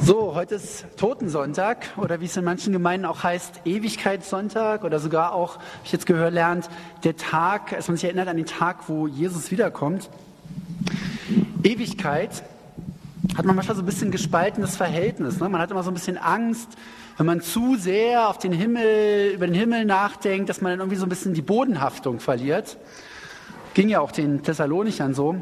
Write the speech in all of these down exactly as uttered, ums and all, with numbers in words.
So, heute ist Totensonntag oder wie es in manchen Gemeinden auch heißt, Ewigkeitssonntag oder sogar auch, habe ich jetzt gehört, lernt, der Tag, dass man sich erinnert an den Tag, wo Jesus wiederkommt. Ewigkeit hat man manchmal so ein bisschen gespaltenes Verhältnis. Ne? Man hat immer so ein bisschen Angst, wenn man zu sehr auf den Himmel, über den Himmel nachdenkt, dass man dann irgendwie so ein bisschen die Bodenhaftung verliert. Ging ja auch den Thessalonichern so.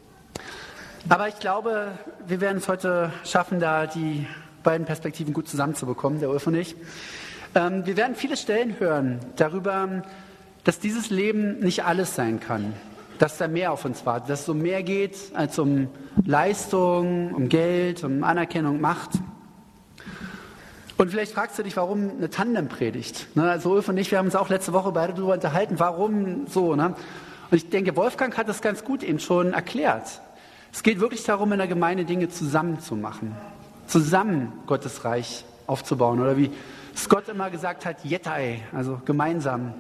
Aber ich glaube, wir werden es heute schaffen, da die beiden Perspektiven gut zusammenzubekommen, der Ulf und ich. Ähm, wir werden viele Stellen hören darüber, dass dieses Leben nicht alles sein kann, dass da mehr auf uns wartet, dass es um mehr geht als um Leistung, um Geld, um Anerkennung, Macht. Und vielleicht fragst du dich, warum eine Tandempredigt? Ne, also Ulf und ich, wir haben uns auch letzte Woche beide darüber unterhalten, warum so. Ne? Und ich denke, Wolfgang hat das ganz gut eben schon erklärt. Es geht wirklich darum, in der Gemeinde Dinge zusammen zu machen, zusammen Gottes Reich aufzubauen. Oder wie Scott immer gesagt hat, Jettai, also gemeinsam.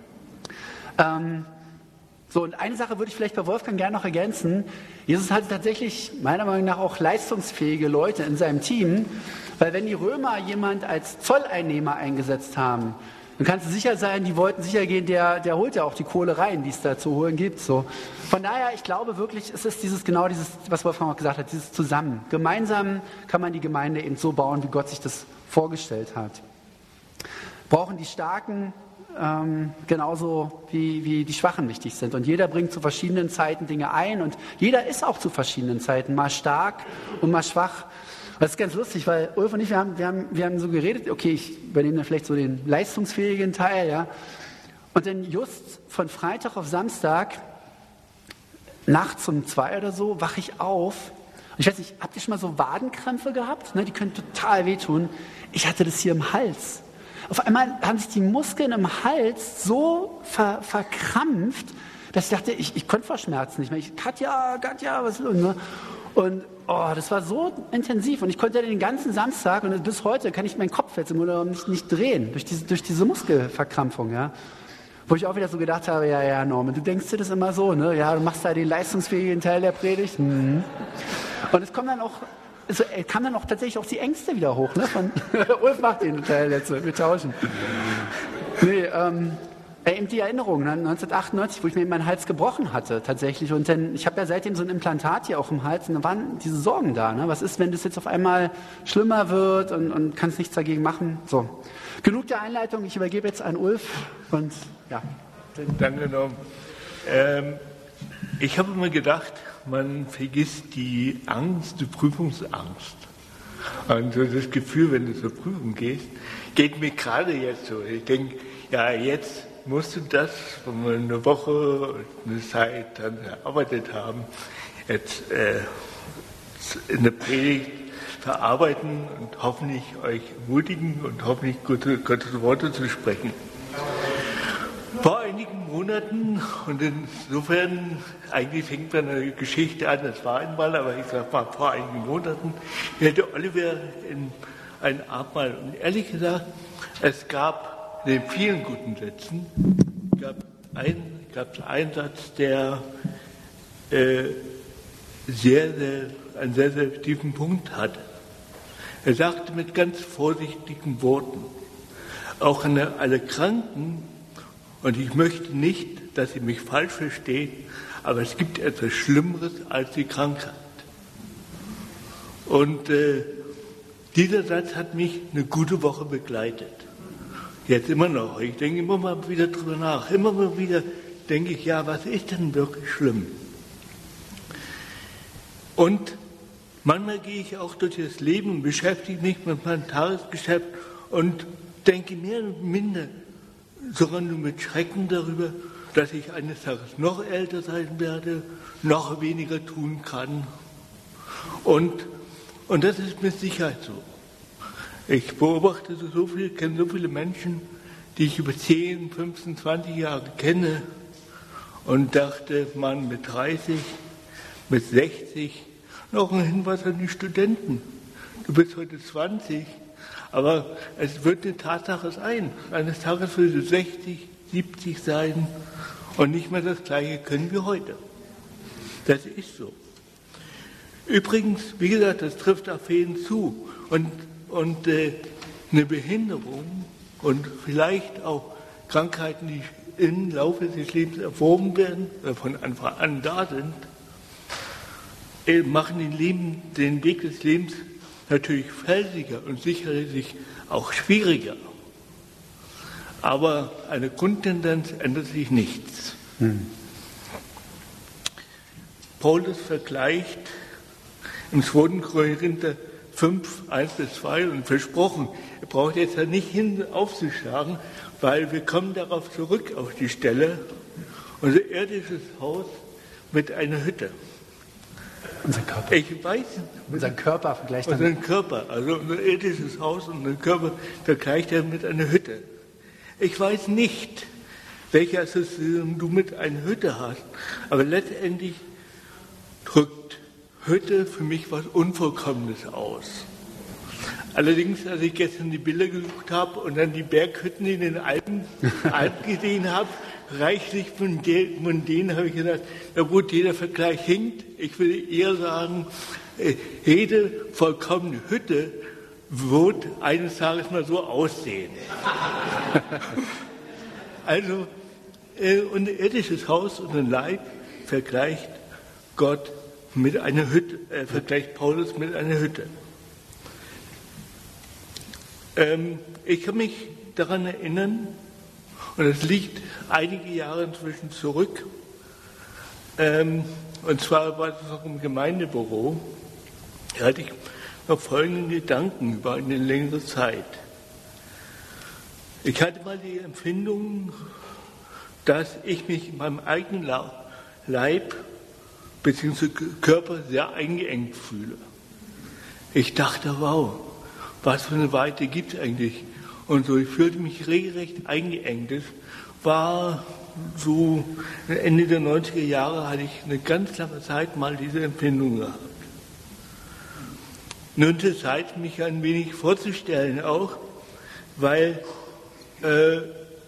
Ähm, so, und eine Sache würde ich vielleicht bei Wolfgang gerne noch ergänzen. Jesus hatte tatsächlich meiner Meinung nach auch leistungsfähige Leute in seinem Team, weil wenn die Römer jemand als Zolleinnehmer eingesetzt haben, dann kannst du sicher sein, die wollten sicher gehen, der, der holt ja auch die Kohle rein, die es da zu holen gibt. So. Von daher, ich glaube wirklich, es ist dieses genau dieses, was Wolfgang auch gesagt hat, dieses Zusammen. Gemeinsam kann man die Gemeinde eben so bauen, wie Gott sich das vorgestellt hat. Brauchen die Starken ähm, genauso wie, wie die Schwachen wichtig sind. Und jeder bringt zu verschiedenen Zeiten Dinge ein und jeder ist auch zu verschiedenen Zeiten mal stark und mal schwach. Das ist ganz lustig, weil Ulf und ich, wir haben, wir haben, wir haben so geredet, okay, ich übernehme dann vielleicht so den leistungsfähigen Teil, ja. Und dann just von Freitag auf Samstag, nachts um zwei oder so, wache ich auf. Und ich weiß nicht, habt ihr schon mal so Wadenkrämpfe gehabt? Ne, die können total wehtun. Ich hatte das hier im Hals. Auf einmal haben sich die Muskeln im Hals so ver, verkrampft, dass ich dachte, ich, ich konnte vor Schmerzen nicht mehr. Ich, Katja, Katja, was ist los? Ne? Und oh, das war so intensiv und ich konnte den ganzen Samstag und bis heute kann ich meinen Kopf jetzt im Grunde nicht, nicht drehen durch diese, durch diese Muskelverkrampfung, ja. Wo ich auch wieder so gedacht habe, ja, ja, Norman, du denkst dir das immer so, ne? Ja, du machst da den leistungsfähigen Teil der Predigt. Mhm. Und es kommen dann auch, es kam dann auch tatsächlich auch die Ängste wieder hoch, ne? Von Ulf macht den Teil jetzt, wir tauschen. Nee, ähm, eben die Erinnerung, ne? neunzehnhundertachtundneunzig, wo ich mir eben meinen Hals gebrochen hatte, tatsächlich. Und dann, ich habe ja seitdem so ein Implantat hier auch im Hals und da waren diese Sorgen da. Ne? Was ist, wenn das jetzt auf einmal schlimmer wird und, und kannst nichts dagegen machen? So, genug der Einleitung. Ich übergebe jetzt an Ulf und ja. Danke, Norm. Ähm, ich habe immer gedacht, man vergisst die Angst, die Prüfungsangst. Und so das Gefühl, wenn du zur Prüfung gehst, geht mir gerade jetzt so. Ich denke, ja, jetzt musst du das, wenn wir eine Woche, eine Zeit dann erarbeitet haben, jetzt äh, in der Predigt verarbeiten und hoffentlich euch ermutigen und hoffentlich gute, Gottes Worte zu sprechen. Vor einigen Monaten, und insofern, eigentlich fängt man eine Geschichte an, das war einmal, aber ich sag mal, vor einigen Monaten, hatte Oliver in ein Abendmahl. Und ehrlich gesagt, es gab in den vielen guten Sätzen gab ein, gab einen Satz, der äh, sehr, sehr, einen sehr, sehr tiefen Punkt hatte. Er sagte mit ganz vorsichtigen Worten, auch an alle Kranken, und ich möchte nicht, dass Sie mich falsch verstehen, aber es gibt etwas Schlimmeres als die Krankheit. Und äh, dieser Satz hat mich eine gute Woche begleitet. Jetzt immer noch. Ich denke immer mal wieder drüber nach. Immer mal wieder denke ich, ja, was ist denn wirklich schlimm? Und manchmal gehe ich auch durch das Leben und beschäftige mich mit meinem Tagesgeschäft und denke mehr und minder sogar nur mit Schrecken darüber, dass ich eines Tages noch älter sein werde, noch weniger tun kann. Und, und das ist mit Sicherheit so. Ich beobachte so viel, kenne so viele Menschen, die ich über zehn, fünfzehn, zwanzig Jahre kenne und dachte, man mit dreißig, mit sechzig, noch ein Hinweis an die Studenten. Du bist heute zwanzig, aber es wird eine Tatsache sein. Eines Tages wirst du sechzig, siebzig sein und nicht mehr das Gleiche können wie heute. Das ist so. Übrigens, wie gesagt, das trifft auf jeden zu. und, und äh, eine Behinderung und vielleicht auch Krankheiten, die im Laufe des Lebens erworben werden, oder von Anfang an da sind, äh, machen den, Leben, den Weg des Lebens natürlich felsiger und sicherlich auch schwieriger. Aber eine Grundtendenz ändert sich nichts. Hm. Paulus vergleicht im zweiten Korinther fünf, eins bis zwei und versprochen, er braucht jetzt ja nicht hin aufzuschlagen, weil wir kommen darauf zurück, auf die Stelle, unser irdisches Haus mit einer Hütte. Unser Körper. Ich weiß, unser Körper vergleicht damit. Unseren Körper, also unser irdisches Haus und unser Körper vergleicht er mit einer Hütte. Ich weiß nicht, welche Assoziation du mit einer Hütte hast, aber letztendlich drückt Hütte für mich was Unvollkommenes aus. Allerdings, als ich gestern die Bilder gesucht habe und dann die Berghütten in den Alpen, Alpen gesehen habe, reichlich von, de, von denen habe ich gedacht, na gut, jeder Vergleich hinkt. Ich will eher sagen, jede vollkommene Hütte wird eines Tages mal so aussehen. Also, unser irdisches Haus und ein Leib vergleicht Gott mit einer Hütte, äh, vergleicht Paulus mit einer Hütte. Ähm, ich kann mich daran erinnern, und es liegt einige Jahre inzwischen zurück, ähm, und zwar war es noch im Gemeindebüro, da hatte ich noch folgenden Gedanken über eine längere Zeit. Ich hatte mal die Empfindung, dass ich mich in meinem eigenen Leib bzw. Körper sehr eingeengt fühle. Ich dachte, wow, was für eine Weite gibt es eigentlich? Und so, ich fühlte mich regelrecht eingeengt. Das war so, Ende der neunziger Jahre hatte ich eine ganz lange Zeit mal diese Empfindung gehabt. Nun ist es Zeit, mich ein wenig vorzustellen auch, weil, äh,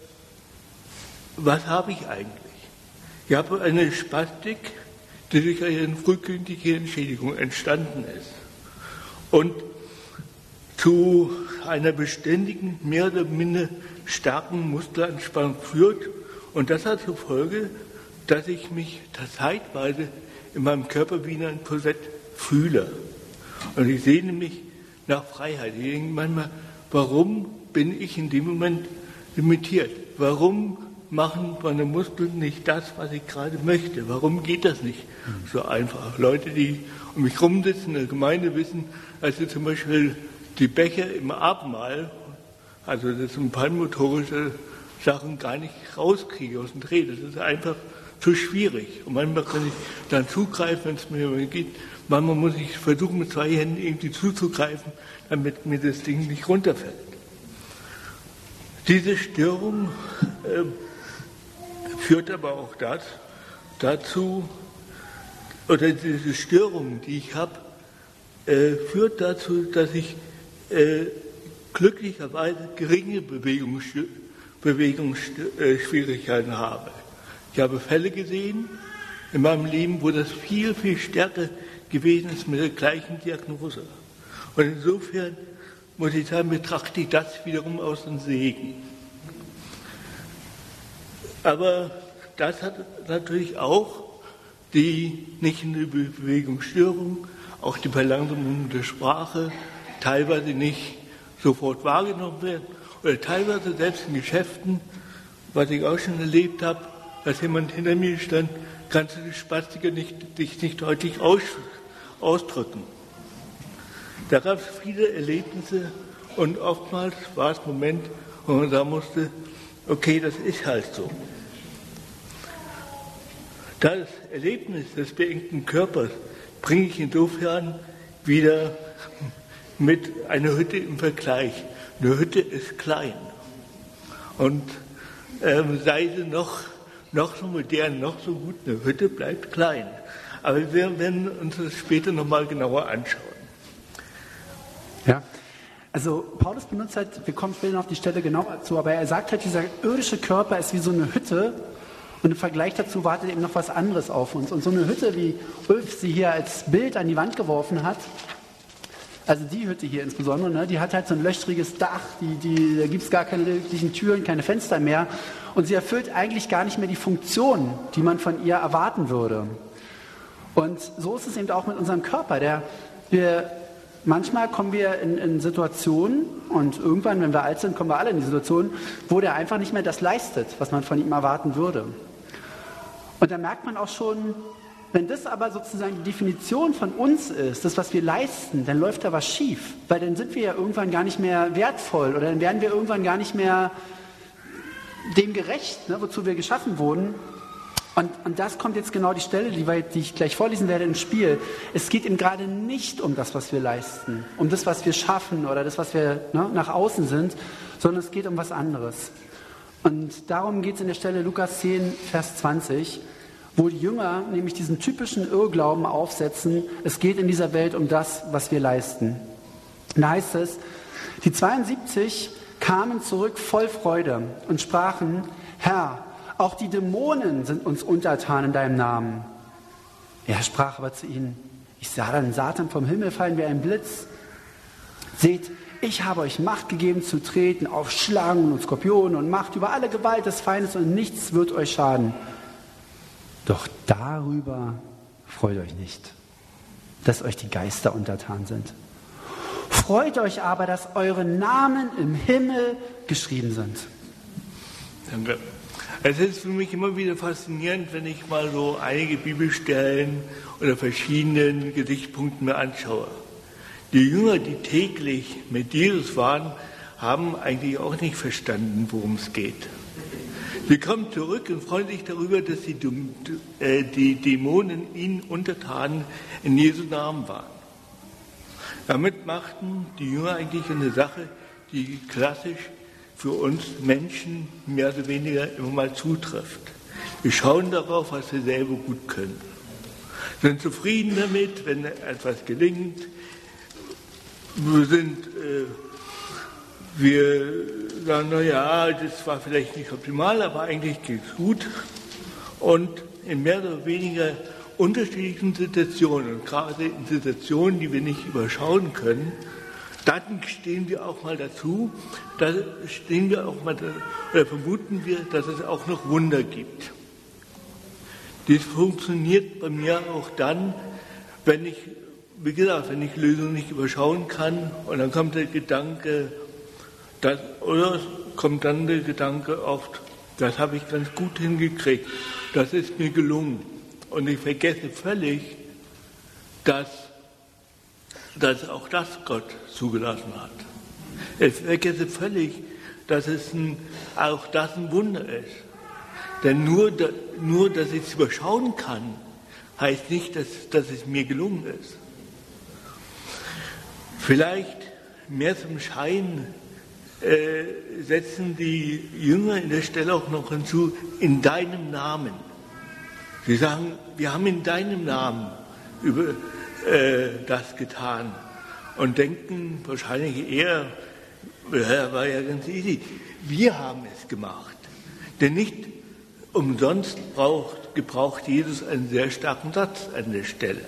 was habe ich eigentlich? Ich habe eine Spastik, die durch eine frühkindliche Entschädigung entstanden ist und zu einer beständigen, mehr oder minder starken Muskelanspannung führt. Und das hat zur Folge, dass ich mich zeitweise in meinem Körper wie in einem Korsett fühle. Und ich sehne mich nach Freiheit. Ich denke manchmal, warum bin ich in dem Moment limitiert? Warum machen meine Muskeln nicht das, was ich gerade möchte? Warum geht das nicht so einfach? Leute, die um mich rumsitzen in der Gemeinde, wissen, als ich zum Beispiel die Becher im Abendmahl, also das sind palmotorische Sachen, gar nicht rauskriege aus dem Dreh. Das ist einfach zu schwierig. Und manchmal kann ich dann zugreifen, wenn es mir geht. Manchmal muss ich versuchen, mit zwei Händen irgendwie zuzugreifen, damit mir das Ding nicht runterfällt. Diese Störung äh, führt aber auch das, dazu, oder diese Störung, die ich habe, äh, führt dazu, dass ich äh, glücklicherweise geringe Bewegungsschwierigkeiten Bewegungsschwierigkeiten habe. Ich habe Fälle gesehen in meinem Leben, wo das viel, viel stärker gewesen ist mit der gleichen Diagnose. Und insofern muss ich sagen, betrachte ich das wiederum als einen Segen. Aber das hat natürlich auch die nicht nur die Bewegungsstörung, auch die Verlangsamung der Sprache, teilweise nicht sofort wahrgenommen werden oder teilweise selbst in Geschäften, was ich auch schon erlebt habe, dass jemand hinter mir stand, kannst du die Spastiker nicht, dich nicht deutlich aus, ausdrücken. Da gab es viele Erlebnisse und oftmals war es ein Moment, wo man sagen musste, okay, das ist halt so. Das Erlebnis des beengten Körpers bringe ich insofern wieder mit einer Hütte im Vergleich. Eine Hütte ist klein und ähm, sei sie noch, noch so modern, noch so gut, eine Hütte bleibt klein. Aber wir werden uns das später nochmal genauer anschauen. Ja, also Paulus benutzt halt, wir kommen später noch auf die Stelle genauer zu, aber er sagt halt, dieser irdische Körper ist wie so eine Hütte und im Vergleich dazu wartet eben noch was anderes auf uns. Und so eine Hütte, wie Ulf sie hier als Bild an die Wand geworfen hat, Also die Hütte hier insbesondere, ne, die hat halt so ein löchriges Dach, die, die, da gibt es gar keine wirklichen Türen, keine Fenster mehr. Und sie erfüllt eigentlich gar nicht mehr die Funktion, die man von ihr erwarten würde. Und so ist es eben auch mit unserem Körper. Der, wir, manchmal kommen wir in, in Situationen, und irgendwann, wenn wir alt sind, kommen wir alle in die Situation, wo der einfach nicht mehr das leistet, was man von ihm erwarten würde. Und da merkt man auch schon, wenn das aber sozusagen die Definition von uns ist, das, was wir leisten, dann läuft da was schief. Weil dann sind wir ja irgendwann gar nicht mehr wertvoll oder dann werden wir irgendwann gar nicht mehr dem gerecht, ne, wozu wir geschaffen wurden. Und, und das kommt jetzt genau die Stelle, die, wir, die ich gleich vorlesen werde ins Spiel. Es geht eben gerade nicht um das, was wir leisten, um das, was wir schaffen oder das, was wir ne, nach außen sind, sondern es geht um was anderes. Und darum geht es in der Stelle Lukas zehn, Vers zwanzig, wo die Jünger nämlich diesen typischen Irrglauben aufsetzen, es geht in dieser Welt um das, was wir leisten. Und da heißt es, die zweiundsiebzig kamen zurück voll Freude und sprachen, Herr, auch die Dämonen sind uns untertan in deinem Namen. Er sprach aber zu ihnen, ich sah dann Satan vom Himmel fallen wie ein Blitz. Seht, ich habe euch Macht gegeben zu treten auf Schlangen und Skorpionen und Macht über alle Gewalt des Feindes und nichts wird euch schaden. Doch darüber freut euch nicht, dass euch die Geister untertan sind. Freut euch aber, dass eure Namen im Himmel geschrieben sind. Danke. Es ist für mich immer wieder faszinierend, wenn ich mal so einige Bibelstellen oder verschiedenen Gesichtspunkten mir anschaue. Die Jünger, die täglich mit Jesus waren, haben eigentlich auch nicht verstanden, worum es geht. Sie kommen zurück und freuen sich darüber, dass die, äh, die Dämonen ihnen untertan in Jesu Namen waren. Damit machten die Jünger eigentlich eine Sache, die klassisch für uns Menschen mehr oder weniger immer mal zutrifft. Wir schauen darauf, was wir selber gut können. Sind zufrieden damit, wenn etwas gelingt. Wir sind, äh, wir sagen, na ja, das war vielleicht nicht optimal, aber eigentlich geht es gut. Und in mehr oder weniger unterschiedlichen Situationen, und gerade in Situationen, die wir nicht überschauen können, dann stehen wir auch mal dazu, da stehen wir auch mal, oder vermuten wir, dass es auch noch Wunder gibt. Das funktioniert bei mir auch dann, wenn ich, wie gesagt, wenn ich Lösungen nicht überschauen kann, und dann kommt der Gedanke, das, oder kommt dann der Gedanke oft, das habe ich ganz gut hingekriegt, das ist mir gelungen. Und ich vergesse völlig, dass, dass auch das Gott zugelassen hat. Ich vergesse völlig, dass es ein, auch das ein Wunder ist. Denn nur, nur dass ich es überschauen kann, heißt nicht, dass, dass es mir gelungen ist. Vielleicht mehr zum Schein äh, setzen die Jünger in der Stelle auch noch hinzu, in deinem Namen. Sie sagen, wir haben in deinem Namen über, äh, das getan und denken wahrscheinlich eher, ja, war ja ganz easy, wir haben es gemacht. Denn nicht umsonst braucht, gebraucht Jesus einen sehr starken Satz an der Stelle.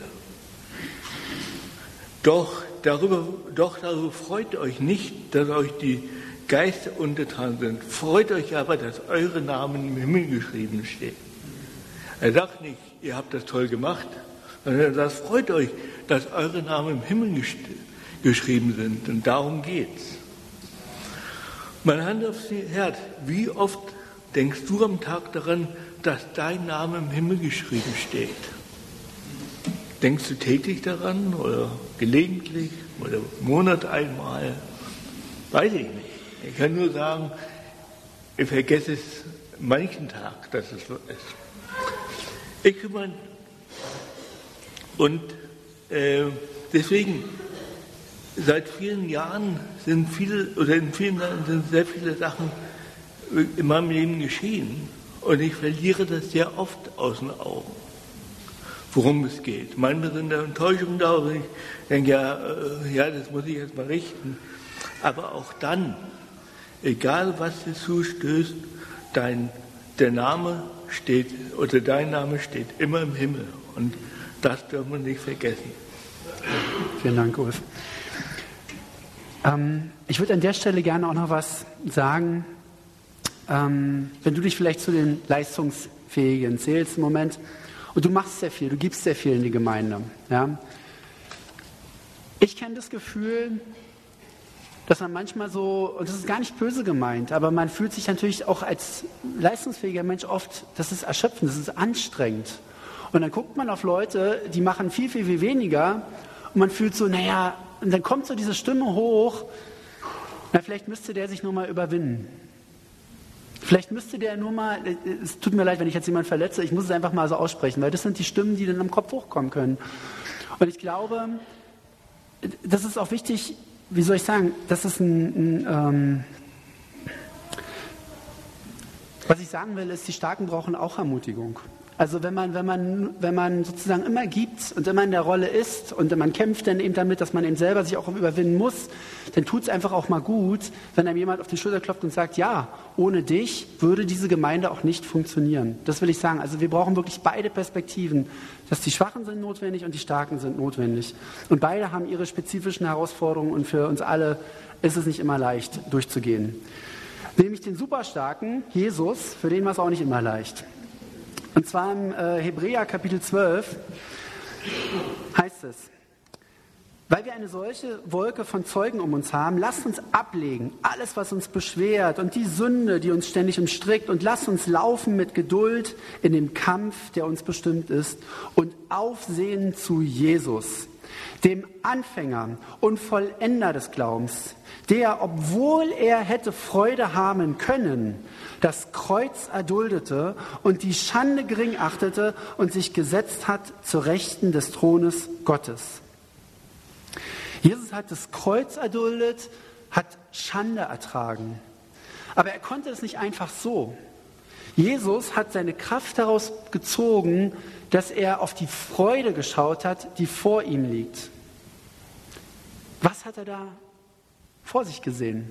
Doch darüber, doch darüber freut euch nicht, dass euch die Geister untertan sind. Freut euch aber, dass eure Namen im Himmel geschrieben stehen. Er sagt nicht, ihr habt das toll gemacht, sondern er sagt, freut euch, dass eure Namen im Himmel gest- geschrieben sind. Und darum geht's. Meine Hand aufs Herz, wie oft denkst du am Tag daran, dass dein Name im Himmel geschrieben steht? Denkst du täglich daran oder gelegentlich oder im Monat einmal? Weiß ich nicht. Ich kann nur sagen, ich vergesse es manchen Tag, dass es so ist. Ich kümmere und äh, deswegen seit vielen Jahren sind viele oder in vielen Jahren sind sehr viele Sachen in meinem Leben geschehen und ich verliere das sehr oft aus den Augen, worum es geht. Manchmal sind da Enttäuschungen da und ich denke, ja, äh, ja, das muss ich jetzt mal richten. Aber auch dann, egal was dir zustößt, dein, der Name steht, oder dein Name steht immer im Himmel. Und das dürfen wir nicht vergessen. Vielen Dank, Ulf. Ähm, ich würde an der Stelle gerne auch noch was sagen. Ähm, wenn du dich vielleicht zu den Leistungsfähigen zählst im Moment und du machst sehr viel, du gibst sehr viel in die Gemeinde. Ja? Ich kenne das Gefühl, dass man manchmal so, und das ist gar nicht böse gemeint, aber man fühlt sich natürlich auch als leistungsfähiger Mensch oft, das ist erschöpfend, das ist anstrengend. Und dann guckt man auf Leute, die machen viel, viel, viel weniger und man fühlt so, naja, und dann kommt so diese Stimme hoch, na, vielleicht müsste der sich nur mal überwinden. Vielleicht müsste der nur mal, es tut mir leid, wenn ich jetzt jemanden verletze, ich muss es einfach mal so aussprechen, weil das sind die Stimmen, die dann am Kopf hochkommen können. Und ich glaube, das ist auch wichtig, wie soll ich sagen, das ist ein, ein ähm, was ich sagen will, ist, die Starken brauchen auch Ermutigung. Also wenn man, wenn man, wenn man sozusagen immer gibt und immer in der Rolle ist und man kämpft dann eben damit, dass man eben selber sich auch überwinden muss, dann tut es einfach auch mal gut, wenn einem jemand auf die Schulter klopft und sagt, ja, ohne dich würde diese Gemeinde auch nicht funktionieren. Das will ich sagen. Also wir brauchen wirklich beide Perspektiven. Dass die Schwachen sind notwendig und die Starken sind notwendig. Und beide haben ihre spezifischen Herausforderungen und für uns alle ist es nicht immer leicht durchzugehen. Nämlich den Superstarken, Jesus, für den war es auch nicht immer leicht. Und zwar im äh, Hebräer Kapitel zwölf heißt es, weil wir eine solche Wolke von Zeugen um uns haben, lasst uns ablegen, alles, was uns beschwert und die Sünde, die uns ständig umstrickt, und lasst uns laufen mit Geduld in dem Kampf, der uns bestimmt ist, und aufsehen zu Jesus, dem Anfänger und Vollender des Glaubens, der, obwohl er hätte Freude haben können, das Kreuz erduldete und die Schande gering achtete und sich gesetzt hat zur Rechten des Thrones Gottes. Jesus hat das Kreuz erduldet, hat Schande ertragen. Aber er konnte es nicht einfach so. Jesus hat seine Kraft daraus gezogen, dass er auf die Freude geschaut hat, die vor ihm liegt. Was hat er da vor sich gesehen?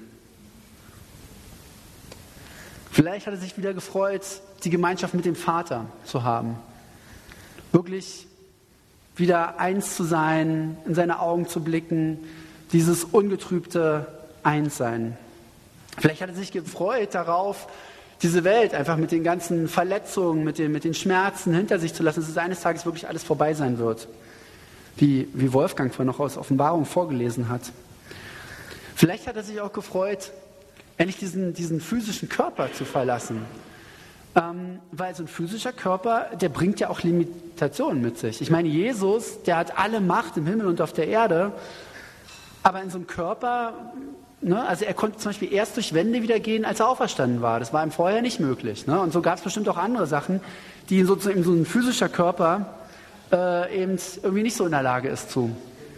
Vielleicht hat er sich wieder gefreut, die Gemeinschaft mit dem Vater zu haben. Wirklich wieder eins zu sein, in seine Augen zu blicken, dieses ungetrübte Einssein. Vielleicht hat er sich gefreut darauf, diese Welt einfach mit den ganzen Verletzungen, mit den, mit den Schmerzen hinter sich zu lassen, dass es eines Tages wirklich alles vorbei sein wird. Wie, wie Wolfgang vorhin noch aus Offenbarung vorgelesen hat. Vielleicht hat er sich auch gefreut, endlich diesen, diesen physischen Körper zu verlassen. Ähm, weil so ein physischer Körper, der bringt ja auch Limitationen mit sich. Ich meine, Jesus, der hat alle Macht im Himmel und auf der Erde, aber in so einem Körper, ne, also er konnte zum Beispiel erst durch Wände wieder gehen, als er auferstanden war. Das war ihm vorher nicht möglich. Ne? Und so gab es bestimmt auch andere Sachen, die sozusagen so ein physischer Körper äh, eben irgendwie nicht so in der Lage ist zu.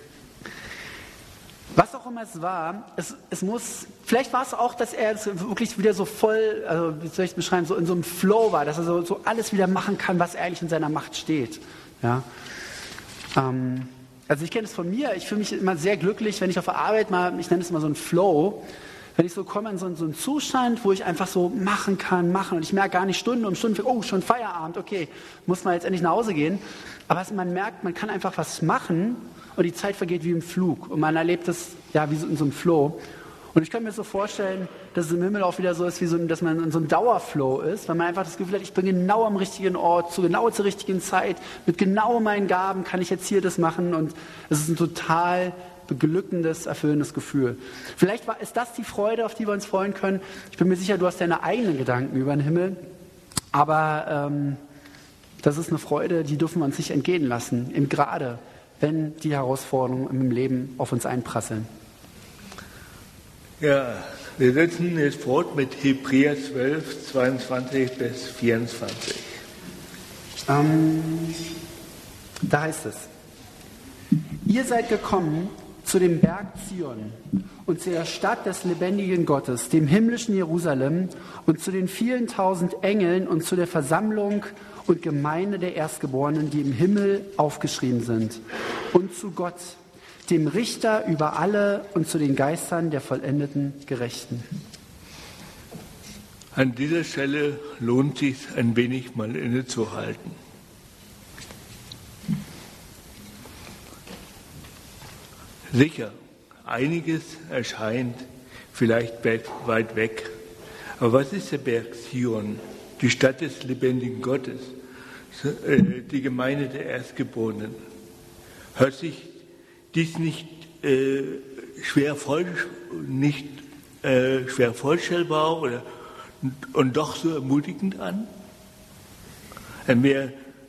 Was auch immer es war, es, es muss, vielleicht war es auch, dass er wirklich wieder so voll, also wie soll ich es beschreiben, so in so einem Flow war, dass er so, so alles wieder machen kann, was eigentlich in seiner Macht steht. Ja? Ähm, also ich kenne es von mir, ich fühle mich immer sehr glücklich, wenn ich auf der Arbeit mal, ich nenne es mal so einen Flow, wenn ich so komme in so, so einen Zustand, wo ich einfach so machen kann, machen und ich merke gar nicht Stunden um Stunden, oh, schon Feierabend, okay, muss man jetzt endlich nach Hause gehen. Aber man merkt, man kann einfach was machen und die Zeit vergeht wie im Flug und man erlebt es ja wie so in so einem Flow. Und ich kann mir so vorstellen, dass es im Himmel auch wieder so ist, wie so, dass man in so einem Dauerflow ist, weil man einfach das Gefühl hat, ich bin genau am richtigen Ort, zu genau zur richtigen Zeit, mit genau meinen Gaben kann ich jetzt hier das machen und es ist ein total beglückendes, erfüllendes Gefühl. Vielleicht war, ist das die Freude, auf die wir uns freuen können. Ich bin mir sicher, du hast deine eigenen Gedanken über den Himmel, aber ähm, das ist eine Freude, die dürfen wir uns nicht entgehen lassen, eben gerade wenn die Herausforderungen im Leben auf uns einprasseln. Ja, wir setzen jetzt fort mit Hebräer zwölf, zweiundzwanzig bis vierundzwanzig. Ähm, da heißt es, ihr seid gekommen zu dem Berg Zion und zu der Stadt des lebendigen Gottes, dem himmlischen Jerusalem und zu den vielen tausend Engeln und zu der Versammlung und Gemeinde der Erstgeborenen, die im Himmel aufgeschrieben sind, und zu Gott, dem Richter über alle, und zu den Geistern der vollendeten Gerechten. An dieser Stelle lohnt sich ein wenig mal innezuhalten. Sicher einiges erscheint vielleicht weit weg. Aber was ist der Berg Zion, die Stadt des lebendigen Gottes, die Gemeinde der Erstgeborenen? Hört sich dies nicht äh, schwer, voll, nicht, äh, schwer vorstellbar oder, und doch so ermutigend an? Wer,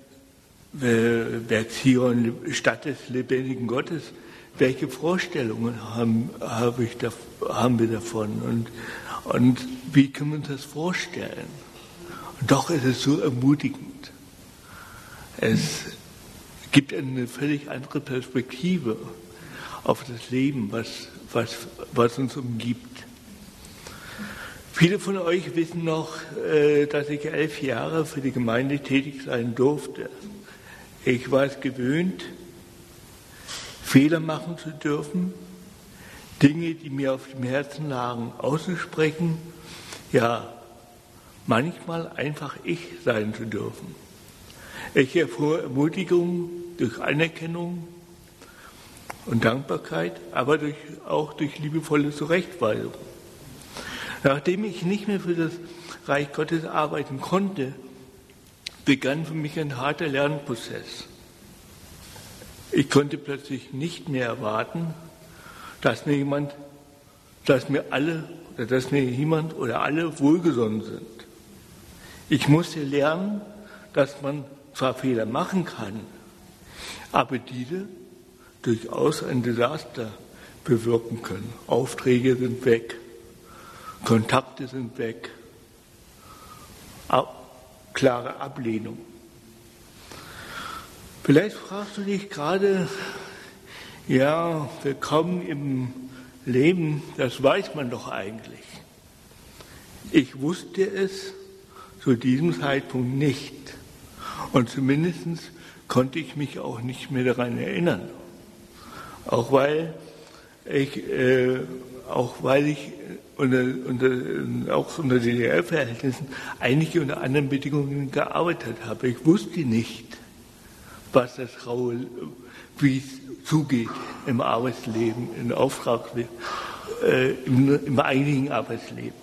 Berg Zion, Stadt des lebendigen Gottes, welche Vorstellungen haben, habe ich da, haben wir davon und, und wie können wir uns das vorstellen? Und doch ist es so ermutigend. Es gibt eine völlig andere Perspektive auf das Leben, was, was, was uns umgibt. Viele von euch wissen noch, dass ich elf Jahre für die Gemeinde tätig sein durfte. Ich war es gewöhnt, Fehler machen zu dürfen, Dinge, die mir auf dem Herzen lagen, auszusprechen, ja, manchmal einfach ich sein zu dürfen. Ich erfuhr Ermutigung durch Anerkennung und Dankbarkeit, aber durch, auch durch liebevolle Zurechtweisung. Nachdem ich nicht mehr für das Reich Gottes arbeiten konnte, begann für mich ein harter Lernprozess. Ich konnte plötzlich nicht mehr erwarten, dass mir jemand, dass mir alle, oder dass mir jemand oder alle wohlgesonnen sind. Ich musste lernen, dass man zwar Fehler machen kann, aber diese durchaus ein Desaster bewirken können. Aufträge sind weg, Kontakte sind weg, Ab, klare Ablehnung. Vielleicht fragst du dich gerade, ja, willkommen im Leben, das weiß man doch eigentlich. Ich wusste es zu diesem Zeitpunkt nicht und zumindest konnte ich mich auch nicht mehr daran erinnern. Auch weil ich, äh, auch weil ich unter, unter, auch unter D D R-Verhältnissen eigentlich unter anderen Bedingungen gearbeitet habe. Ich wusste nicht, was das raue, wie es zugeht im Arbeitsleben, im Auftragsleben, äh, im, im eigentlichen Arbeitsleben.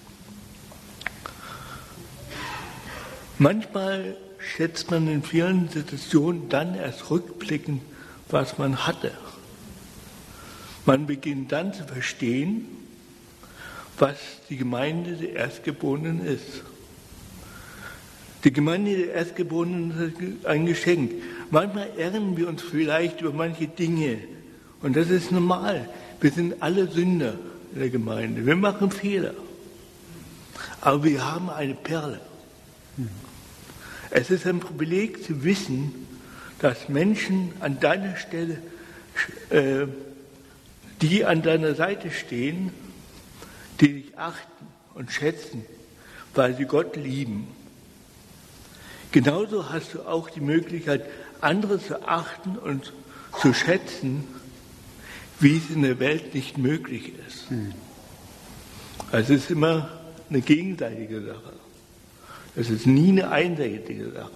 Manchmal schätzt man in vielen Situationen dann erst rückblickend, was man hatte. Man beginnt dann zu verstehen, was die Gemeinde der Erstgeborenen ist. Die Gemeinde der Erstgeborenen ist ein Geschenk. Manchmal ärgern wir uns vielleicht über manche Dinge. Und das ist normal. Wir sind alle Sünder in der Gemeinde. Wir machen Fehler. Aber wir haben eine Perle. Es ist ein Privileg zu wissen, dass Menschen an deiner Stelle, äh, die an deiner Seite stehen, die dich achten und schätzen, weil sie Gott lieben. Genauso hast du auch die Möglichkeit, andere zu achten und zu schätzen, wie es in der Welt nicht möglich ist. Hm. Also es ist immer eine gegenseitige Sache. Es ist nie eine einseitige Sache.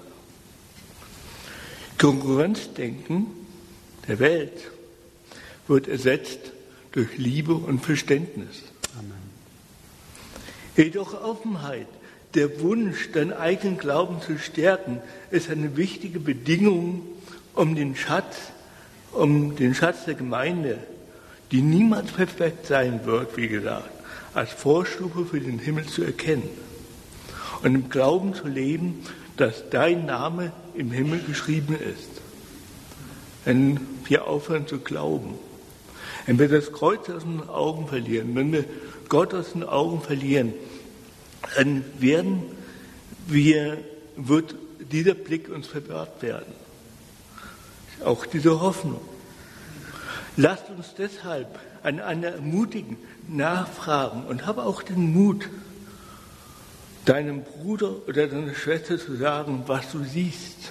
Konkurrenzdenken der Welt wird ersetzt durch Liebe und Verständnis. Amen. Jedoch Offenheit, der Wunsch, deinen eigenen Glauben zu stärken, ist eine wichtige Bedingung, um den Schatz, um den Schatz der Gemeinde, die niemals perfekt sein wird, wie gesagt, als Vorstufe für den Himmel zu erkennen und im Glauben zu leben, dass dein Name im Himmel geschrieben ist. Wenn wir aufhören zu glauben, wenn wir das Kreuz aus den Augen verlieren, wenn wir Gott aus den Augen verlieren, dann werden wir, wird dieser Blick uns verwehrt werden. Auch diese Hoffnung. Lasst uns deshalb einander ermutigen, nachfragen und habe auch den Mut, deinem Bruder oder deiner Schwester zu sagen, was du siehst.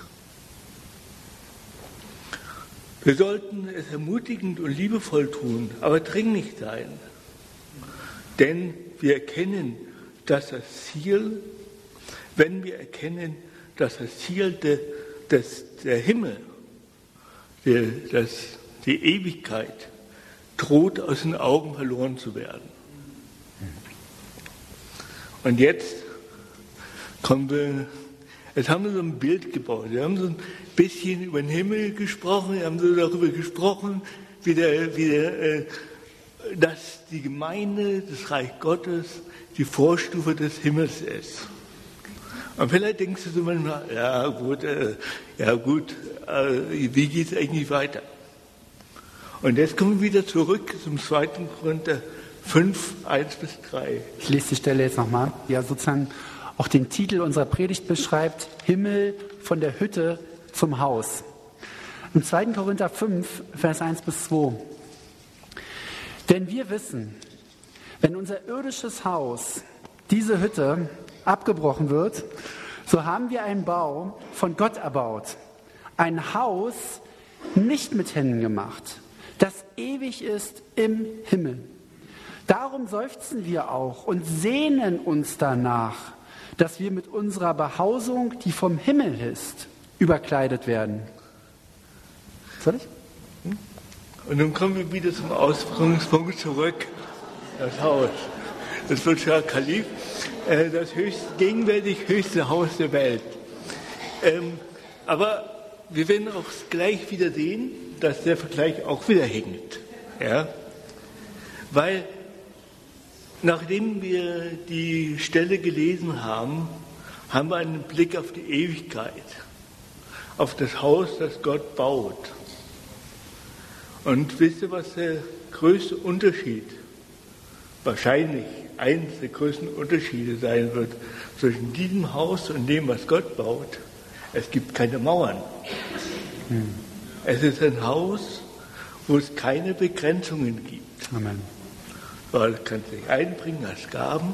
Wir sollten es ermutigend und liebevoll tun, aber dringlich sein. Denn wir erkennen, dass das Ziel, wenn wir erkennen, dass das Ziel de, des, der Himmel, der, das, die Ewigkeit, droht aus den Augen verloren zu werden. Und jetzt kommen wir, jetzt haben wir so ein Bild gebaut. Wir haben so ein bisschen über den Himmel gesprochen, wir haben so darüber gesprochen, wie der, wie der, äh, dass die Gemeinde, das Reich Gottes, die Vorstufe des Himmels ist. Und vielleicht denkst du so manchmal, ja gut, äh, ja gut, äh, wie geht es eigentlich weiter? Und jetzt kommen wir wieder zurück zum zweiten Korinther fünf, eins bis drei. Ich lese die Stelle jetzt nochmal, die ja sozusagen auch den Titel unserer Predigt beschreibt, Himmel von der Hütte zum Haus. Im zweiten Korinther fünf, Vers eins bis zwei. Denn wir wissen, wenn unser irdisches Haus, diese Hütte, abgebrochen wird, so haben wir einen Bau von Gott erbaut. Ein Haus nicht mit Händen gemacht, das ewig ist im Himmel. Darum seufzen wir auch und sehnen uns danach, dass wir mit unserer Behausung, die vom Himmel ist, überkleidet werden. Soll ich? Und nun kommen wir wieder zum Ausgangspunkt zurück, das Haus. Das Burj Khalif, das höchst, gegenwärtig höchste Haus der Welt. Ähm, aber wir werden auch gleich wieder sehen, dass der Vergleich auch wieder hinkt. Ja? Weil nachdem wir die Stelle gelesen haben, haben wir einen Blick auf die Ewigkeit, auf das Haus, das Gott baut. Und wisst ihr, was der größte Unterschied, wahrscheinlich eines der größten Unterschiede sein wird zwischen diesem Haus und dem, was Gott baut? Es gibt keine Mauern. Hm. Es ist ein Haus, wo es keine Begrenzungen gibt. Amen. Du kannst dich einbringen als Gaben,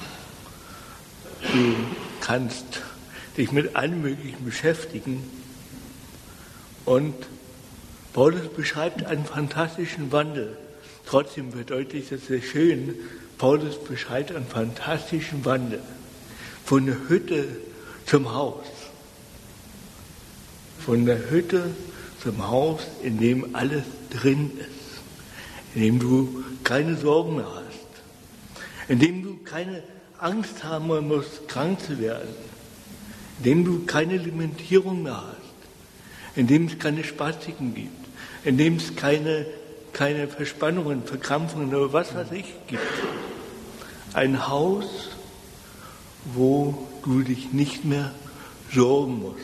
du kannst dich mit allem Möglichen beschäftigen. Und Paulus beschreibt einen fantastischen Wandel. Trotzdem verdeutlicht es sehr schön, Paulus beschreibt einen fantastischen Wandel. Von der Hütte zum Haus. Von der Hütte zum Haus, in dem alles drin ist. In dem du keine Sorgen mehr hast. In dem du keine Angst haben musst, krank zu werden. In dem du keine Limitierung mehr hast. In dem es keine Spastiken gibt. In dem es keine, keine Verspannungen, Verkrampfungen oder was weiß ich gibt. Ein Haus, wo du dich nicht mehr sorgen musst.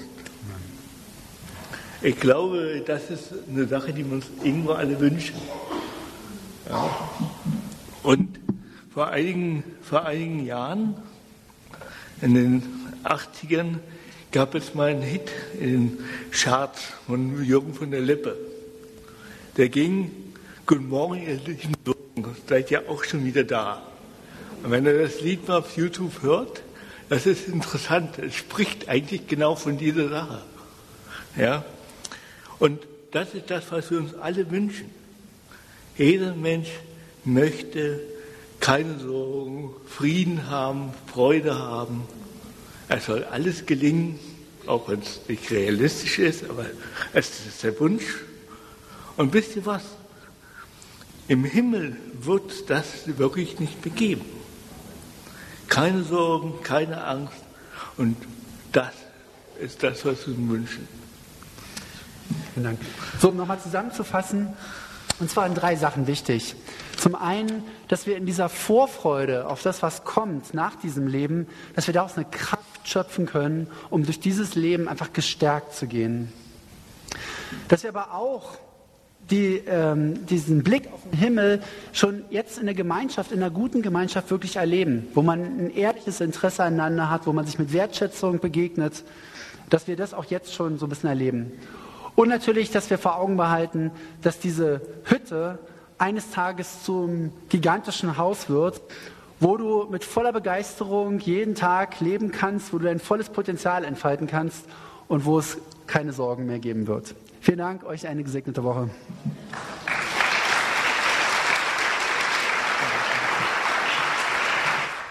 Ich glaube, das ist eine Sache, die wir uns irgendwo alle wünschen. Ja. Und vor einigen, vor einigen Jahren, in den achtzigern, gab es mal einen Hit in den Charts von Jürgen von der Lippe. Der ging, Guten Morgen, ihr lieben Sorgen, seid ja auch schon wieder da. Und wenn ihr das Lied mal auf YouTube hört, das ist interessant. Es spricht eigentlich genau von dieser Sache. Ja? Und das ist das, was wir uns alle wünschen. Jeder Mensch möchte keine Sorgen, Frieden haben, Freude haben. Es soll alles gelingen, auch wenn es nicht realistisch ist, aber es ist der Wunsch. Und wisst ihr was? Im Himmel wird das wirklich nicht begeben. Keine Sorgen, keine Angst. Und das ist das, was wir uns wünschen. Vielen Dank. So, um nochmal zusammenzufassen, und zwar in drei Sachen wichtig. Zum einen, dass wir in dieser Vorfreude auf das, was kommt nach diesem Leben, dass wir daraus eine Kraft schöpfen können, um durch dieses Leben einfach gestärkt zu gehen. Dass wir aber auch die, ähm, diesen Blick auf den Himmel schon jetzt in der Gemeinschaft, in einer guten Gemeinschaft wirklich erleben, wo man ein ehrliches Interesse aneinander hat, wo man sich mit Wertschätzung begegnet, dass wir das auch jetzt schon so ein bisschen erleben. Und natürlich, dass wir vor Augen behalten, dass diese Hütte eines Tages zum gigantischen Haus wird, wo du mit voller Begeisterung jeden Tag leben kannst, wo du dein volles Potenzial entfalten kannst und wo es keine Sorgen mehr geben wird. Vielen Dank, euch eine gesegnete Woche.